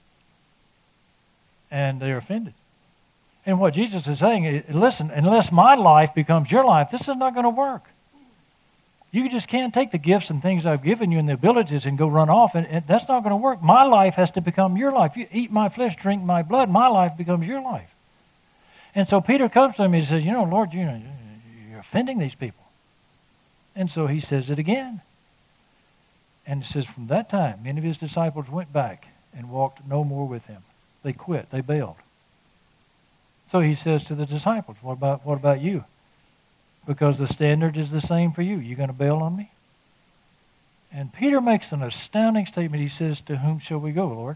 And they're offended. And what Jesus is saying is, listen, unless my life becomes your life, this is not going to work. You just can't take the gifts and things I've given you and the abilities and go run off, and, and that's not going to work. My life has to become your life. You eat my flesh, drink my blood, my life becomes your life. And so Peter comes to him and he says, you know, Lord, you know, you're offending these people. And so he says it again. And it says, from that time, many of his disciples went back and walked no more with him. They quit. They bailed. So he says to the disciples, what about, what about you? Because the standard is the same for you. You going to bail on me? And Peter makes an astounding statement. He says, to whom shall we go, Lord?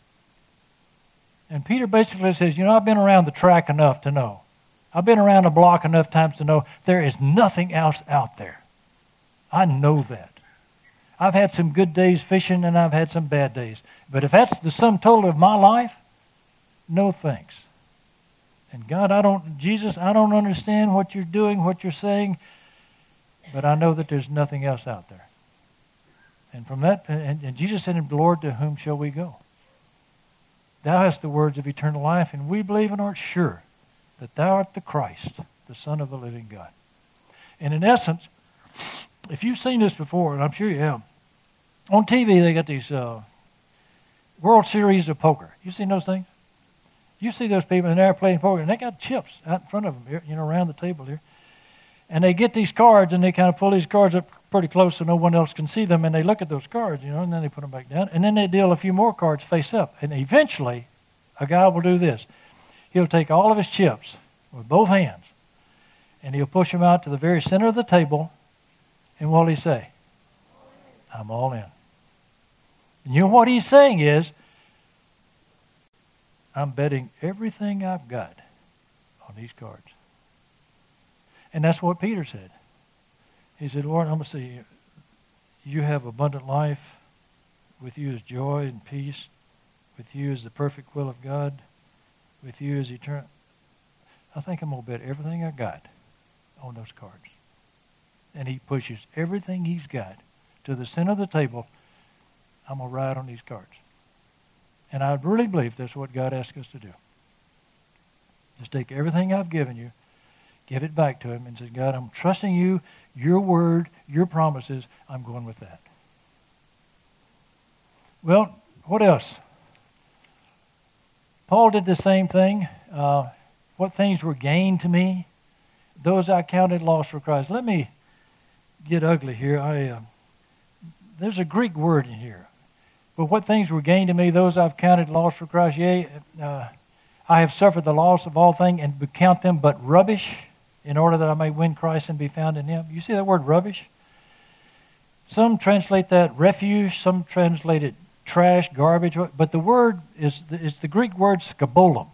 And Peter basically says, you know, I've been around the track enough to know. I've been around the block enough times to know there is nothing else out there. I know that. I've had some good days fishing and I've had some bad days. But if that's the sum total of my life, no thanks. And God, I don't, Jesus, I don't understand what you're doing, what you're saying, but I know that there's nothing else out there. And from that, and, and Jesus said, Lord, to whom shall we go? Thou hast the words of eternal life, and we believe and art sure that thou art the Christ, the Son of the living God. And in essence, if you've seen this before, and I'm sure you have, on T V they got these uh, World Series of Poker. You seen those things? You see those people, and they're playing poker, and they got chips out in front of them, here, you know, around the table here. And they get these cards, and they kind of pull these cards up pretty close so no one else can see them, and they look at those cards, you know, and then they put them back down. And then they deal a few more cards face up. And eventually, a guy will do this. He'll take all of his chips with both hands, and he'll push them out to the very center of the table, and what will he say? I'm all in. And you know what he's saying is, I'm betting everything I've got on these cards. And that's what Peter said. He said, Lord, I'm going to see, you have abundant life. With you is joy and peace. With you is the perfect will of God. With you is eternal. I think I'm going to bet everything I got on those cards. And he pushes everything he's got to the center of the table. I'm going to ride on these cards. And I really believe that's what God asks us to do. Just take everything I've given you, give it back to him, and say, God, I'm trusting you, your word, your promises. I'm going with that. Well, what else? Paul did the same thing. Uh, what things were gained to me, those I counted lost for Christ. Let me get ugly here. I uh, there's a Greek word in here. But what things were gained to me, those I've counted lost for Christ. Yea, uh, I have suffered the loss of all things and count them but rubbish in order that I may win Christ and be found in him. You see that word rubbish? Some translate that refuse, some translate it trash, garbage, but the word is it's the Greek word skabolum.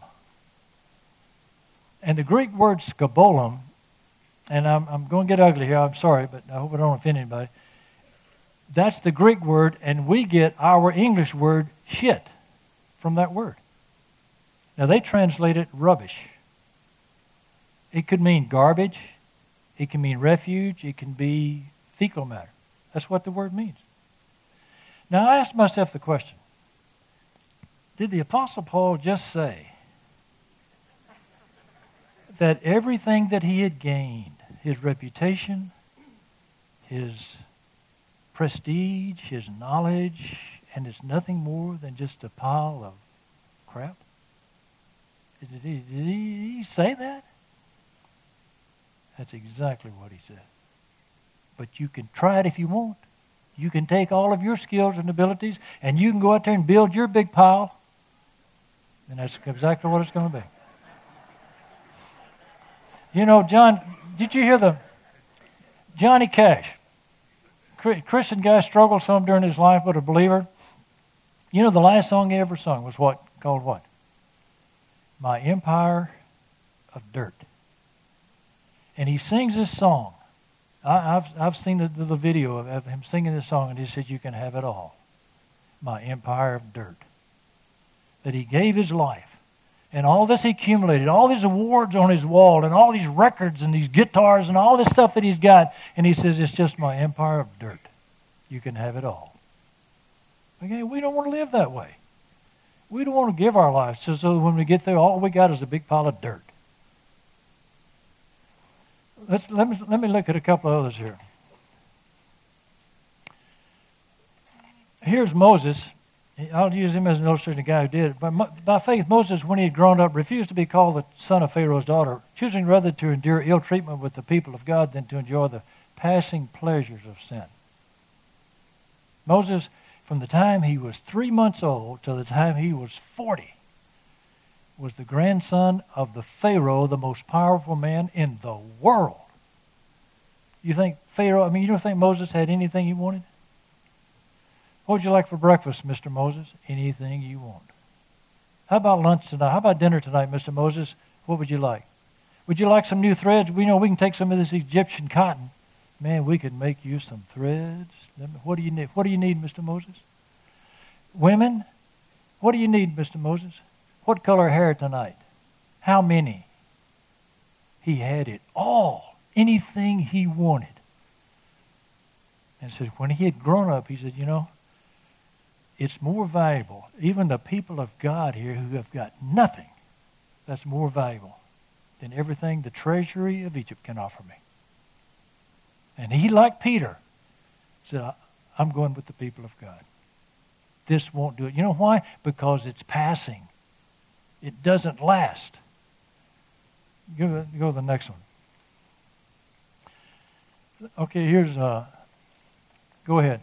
And the Greek word skabolum, and I'm, I'm going to get ugly here, I'm sorry, but I hope I don't offend anybody. That's the Greek word, and we get our English word shit from that word. Now, they translate it rubbish. It could mean garbage. It can mean refuge. It can be fecal matter. That's what the word means. Now, I asked myself the question, did the Apostle Paul just say that everything that he had gained, his reputation, his prestige, his knowledge, and it's nothing more than just a pile of crap? Did he, did he say that? That's exactly what he said. But you can try it if you want. You can take all of your skills and abilities, and you can go out there and build your big pile, and that's exactly what it's going to be. You know, John, did you hear the Johnny Cash? Christian guy struggled some during his life, but a believer. You know, the last song he ever sung was what? Called what? My Empire of Dirt. And he sings this song. I, I've, I've seen the, the video of, of him singing this song, and he said, you can have it all. My empire of dirt. That he gave his life. And all this he accumulated, all these awards on his wall, and all these records and these guitars and all this stuff that he's got. And he says, it's just my empire of dirt. You can have it all. Okay, we don't want to live that way. We don't want to give our lives just so when we get there, all we got is a big pile of dirt. Let's, let, me, let me look at a couple of others here. Here's Moses. I'll use him as an illustration of the guy who did it. But by faith, Moses, when he had grown up, refused to be called the son of Pharaoh's daughter, choosing rather to endure ill treatment with the people of God than to enjoy the passing pleasures of sin. Moses, from the time he was three months old to the time he was forty, was the grandson of the Pharaoh, the most powerful man in the world. You think Pharaoh, I mean, you don't think Moses had anything he wanted? What would you like for breakfast, Mister Moses? Anything you want. How about lunch tonight? How about dinner tonight, Mister Moses? What would you like? Would you like some new threads? We know we can take some of this Egyptian cotton. Man, we could make you some threads. What do you need? What do you need, Mister Moses? Women, what do you need, Mister Moses? What color hair tonight? How many? He had it all. Anything he wanted. And said, when he had grown up, he said, you know, it's more valuable. Even the people of God here who have got nothing, that's more valuable than everything the treasury of Egypt can offer me. And he, like Peter, said, I'm going with the people of God. This won't do it. You know why? Because it's passing. It doesn't last. Go, go to the next one. Okay, here's, uh, go ahead.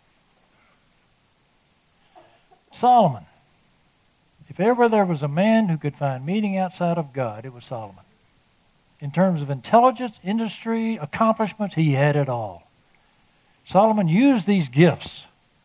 Solomon. If ever there was a man who could find meaning outside of God, it was Solomon. In terms of intelligence, industry, accomplishments, he had it all. Solomon used these gifts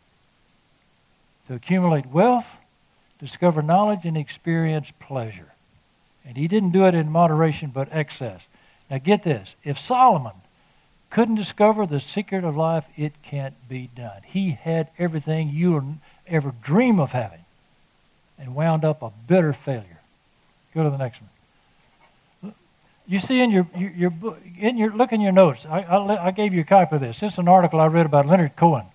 to accumulate wealth, discover knowledge, and experience pleasure. And he didn't do it in moderation but excess. Now get this. If Solomon couldn't discover the secret of life, it can't be done. He had everything you'll ever dream of having and wound up a bitter failure. Go to the next one. You see in your, your, your book, in your, look in your notes. I, I, I gave you a copy of this. This is an article I read about Leonard Cohen.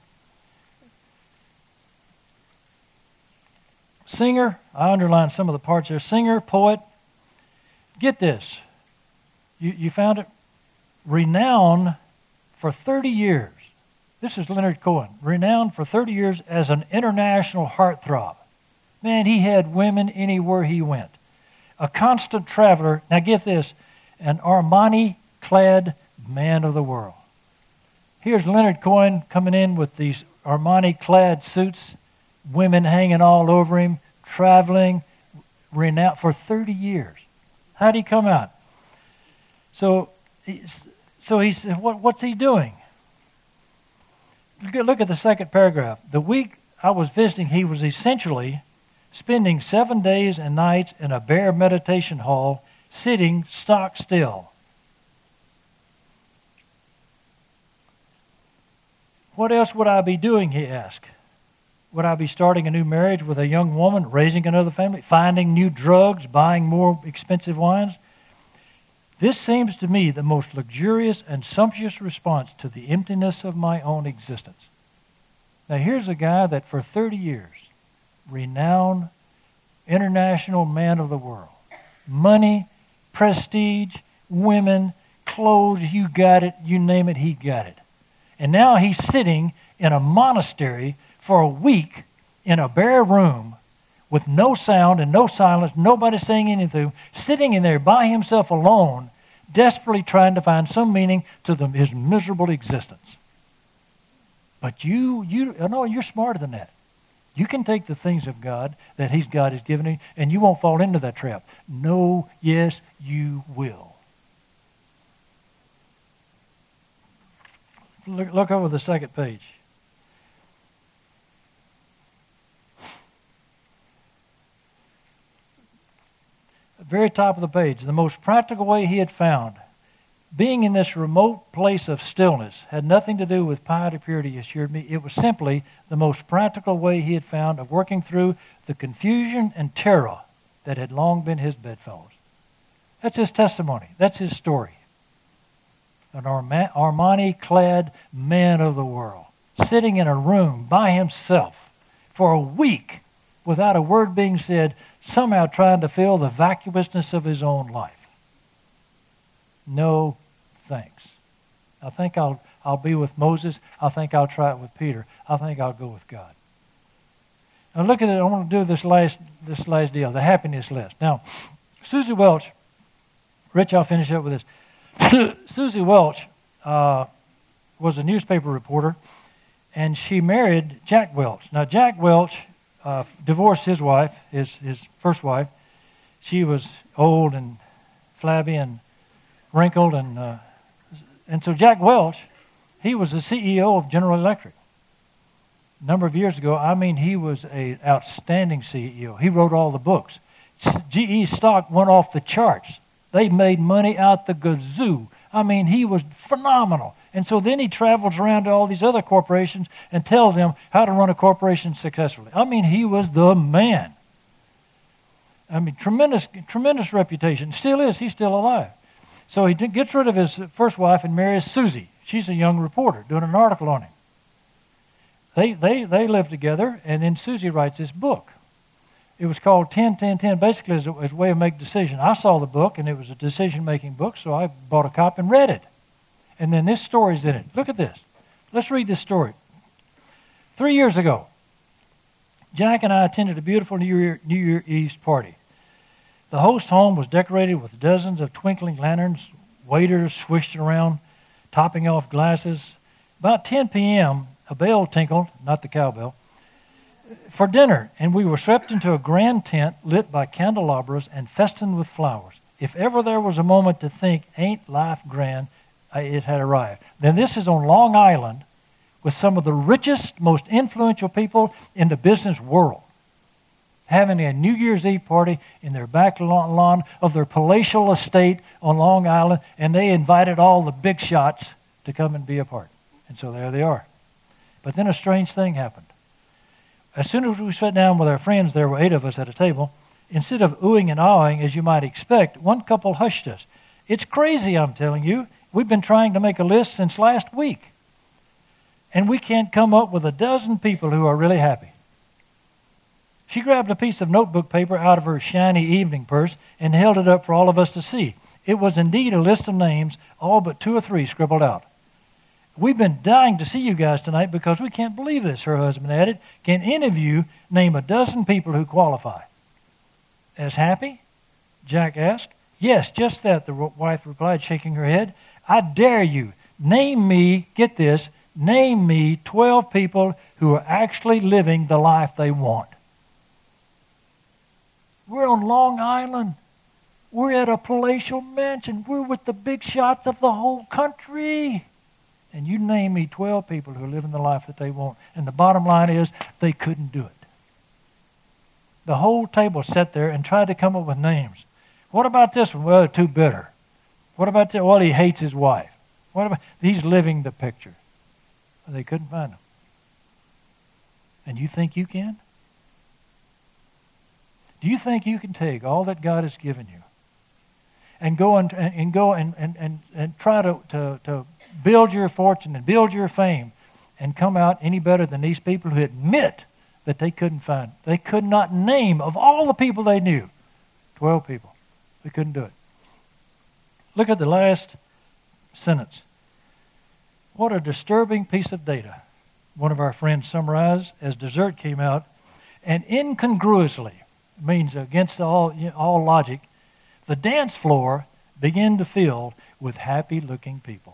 Singer, I underlined some of the parts there. Singer, poet. Get this. You, you found it? Renowned for thirty years. This is Leonard Cohen. Renowned for thirty years as an international heartthrob. Man, he had women anywhere he went. A constant traveler. Now get this. An Armani-clad man of the world. Here's Leonard Cohen coming in with these Armani-clad suits, women hanging all over him, traveling, renowned for thirty years. How'd he come out? So, so he said, what, what's he doing? Look at, look at the second paragraph. The week I was visiting, he was essentially spending seven days and nights in a bare meditation hall, sitting stock still. What else would I be doing, he asked. Would I be starting a new marriage with a young woman, raising another family, finding new drugs, buying more expensive wines? This seems to me the most luxurious and sumptuous response to the emptiness of my own existence. Now here's a guy that for thirty years, renowned, international man of the world, money, prestige, women, clothes, you got it, you name it, he got it. And now he's sitting in a monastery for a week in a bare room with no sound and no silence, nobody saying anything, sitting in there by himself alone, desperately trying to find some meaning to the, his miserable existence. But you, you, no, you're smarter than that. You can take the things of God that He's God has given you, and you won't fall into that trap. No, yes, you will. Look, look over the second page. very top of the page, the most practical way he had found, being in this remote place of stillness, had nothing to do with piety, purity, he assured me. It was simply the most practical way he had found of working through the confusion and terror that had long been his bedfellows. That's his testimony. That's his story. An Armani-clad man of the world, sitting in a room by himself for a week without a word being said, somehow trying to fill the vacuousness of his own life. No thanks. I think I'll, I'll be with Moses. I think I'll try it with Peter. I think I'll go with God. Now look at it. I want to do this last, this last deal, the happiness list. Now, Susie Welch, Rich, I'll finish up with this. Susie Welch uh, was a newspaper reporter, and she married Jack Welch. Now, Jack Welch uh, divorced his wife, his, his first wife. She was old and flabby and wrinkled, and uh, and so Jack Welch, he was the C E O of General Electric. A number of years ago, I mean, he was an outstanding C E O. He wrote all the books. G E stock went off the charts. They made money out the gazoo. I mean, he was phenomenal. And so then he travels around to all these other corporations and tells them how to run a corporation successfully. I mean, he was the man. I mean, tremendous, tremendous reputation. Still is. He's still alive. So he gets rid of his first wife and marries Susie. She's a young reporter doing an article on him. They, they, they live together, and then Susie writes this book. It was called ten ten ten, basically as a, as a way of making decisions. I saw the book, and it was a decision-making book, so I bought a copy and read it. And then this story's in it. Look at this. Let's read this story. Three years ago, Jack and I attended a beautiful New Year, New Year Eve party. The host home was decorated with dozens of twinkling lanterns, waiters swished around, topping off glasses. About ten p.m., a bell tinkled, not the cowbell, for dinner, and we were swept into a grand tent lit by candelabras and festooned with flowers. If ever there was a moment to think, ain't life grand, it had arrived. Then this is on Long Island with some of the richest, most influential people in the business world, having a New Year's Eve party in their back lawn of their palatial estate on Long Island, and they invited all the big shots to come and be a part. And so there they are. But then a strange thing happened. As soon as we sat down with our friends, there were eight of us at a table, instead of oohing and ahhing as you might expect, one couple hushed us. It's crazy, I'm telling you. We've been trying to make a list since last week, and we can't come up with a dozen people who are really happy. She grabbed a piece of notebook paper out of her shiny evening purse and held it up for all of us to see. It was indeed a list of names, all but two or three scribbled out. We've been dying to see you guys tonight because we can't believe this, her husband added. Can any of you name a dozen people who qualify? As happy? Jack asked. Yes, just that, the wife replied, shaking her head. I dare you, name me, get this, name me twelve people who are actually living the life they want. We're on Long Island. We're at a palatial mansion. We're with the big shots of the whole country. And you name me twelve people who are living the life that they want. And the bottom line is, they couldn't do it. The whole table sat there and tried to come up with names. What about this one? Well, they're too bitter. What about that? Well, he hates his wife. What about, he's living the picture. Well, they couldn't find him. And you think you can? Do you think you can take all that God has given you and go and, and, and go and, and, and, and try to, to, to build your fortune and build your fame and come out any better than these people who admit that they couldn't find? They could not name, of all the people they knew, twelve people. They couldn't do it. Look at the last sentence. What a disturbing piece of data. One of our friends summarized as dessert came out, and incongruously, means against all, you know, all logic, the dance floor began to fill with happy-looking people.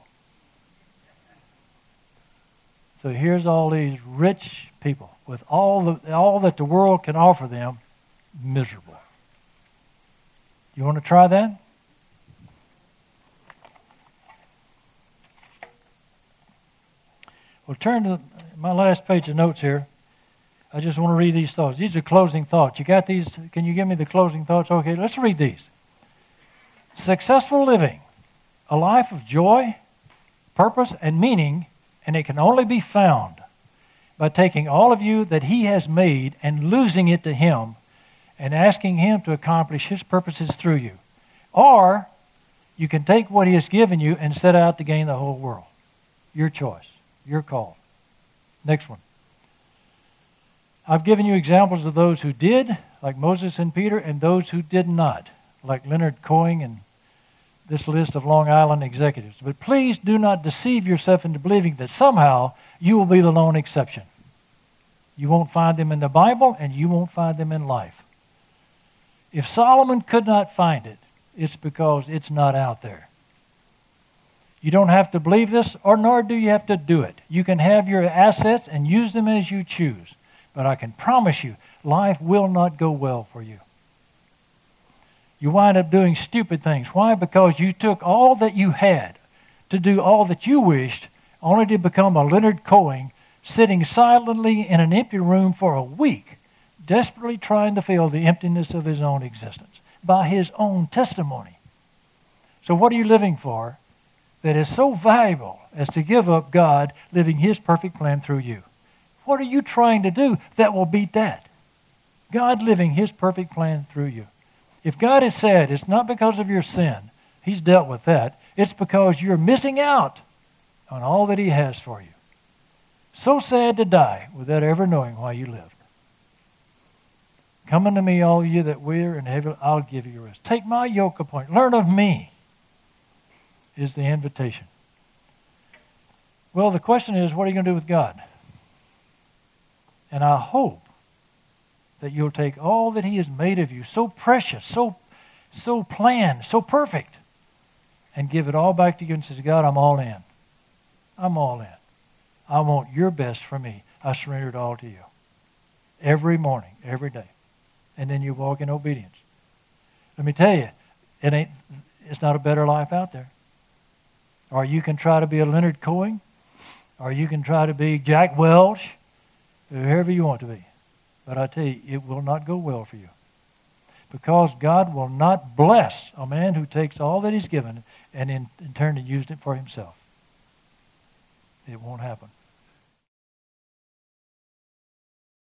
So here's all these rich people with all the all that the world can offer them, miserable. You want to try that? Well, turn to my last page of notes here. I just want to read these thoughts. These are closing thoughts. You got these? Can you give me the closing thoughts? Okay, let's read these. Successful living, a life of joy, purpose, and meaning, and it can only be found by taking all of you that He has made and losing it to Him and asking Him to accomplish His purposes through you. Or you can take what He has given you and set out to gain the whole world. Your choice, your call. Next one. I've given you examples of those who did, like Moses and Peter, and those who did not, like Leonard Cohen and this list of Long Island executives. But please do not deceive yourself into believing that somehow you will be the lone exception. You won't find them in the Bible, and you won't find them in life. If Solomon could not find it, it's because it's not out there. You don't have to believe this, or nor do you have to do it. You can have your assets and use them as you choose. But I can promise you, life will not go well for you. You wind up doing stupid things. Why? Because you took all that you had to do all that you wished, only to become a Leonard Cohen sitting silently in an empty room for a week, desperately trying to fill the emptiness of his own existence by his own testimony. So what are you living for that is so valuable as to give up God living His perfect plan through you? What are you trying to do that will beat that? God living His perfect plan through you. If God has said it's not because of your sin, He's dealt with that. It's because you're missing out on all that He has for you. So sad to die without ever knowing why you lived. Come unto me, all you that weary and heavy, I'll give you rest. Take my yoke upon you. Learn of me is the invitation. Well, the question is, what are you going to do with God? And I hope that you'll take all that He has made of you, so precious, so, so planned, so perfect, and give it all back to you and say, God, I'm all in. I'm all in. I want your best for me. I surrender it all to you. Every morning, every day. And then you walk in obedience. Let me tell you, it ain't, it's not a better life out there. Or you can try to be a Leonard Cohen, or you can try to be Jack Welch, whoever you want to be. But I tell you, it will not go well for you. Because God will not bless a man who takes all that He's given and in, in turn to use it for himself. It won't happen.